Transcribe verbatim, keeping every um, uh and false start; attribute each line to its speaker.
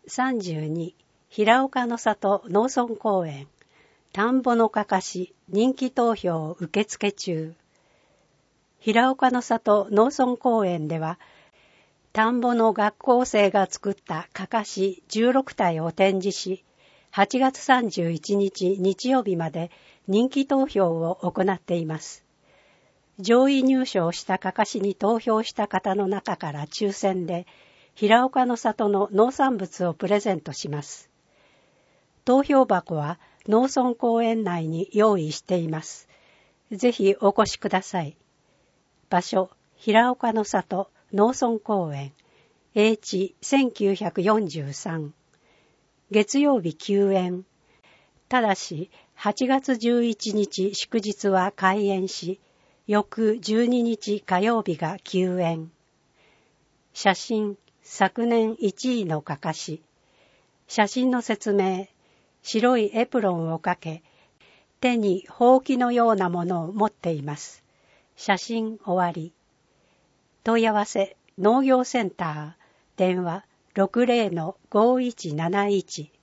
Speaker 1: さんじゅうに平岡の里農村公園田んぼのかかし人気投票受付中。平岡の里農村公園では田んぼの学校生が作ったかかしじゅうろくたいを展示し、はちがつさんじゅういちにち日曜日まで人気投票を行っています。上位入賞したかかしに投票した方の中から抽選で平岡の里の農産物をプレゼントします。投票箱は農村公園内に用意しています。ぜひお越しください。場所、平岡の里農村公園、英知せんきゅうひゃくよんじゅうさん。月曜日休園。ただし、はちがつじゅういちにち祝日は開園し、翌じゅうににち火曜日が休園。写真、昨年いちいのかかし。写真の説明、白いエプロンをかけ、手にほうきのようなものを持っています。写真終わり。問い合わせ、農業センター、電話 ろくぜろのごいちなないち。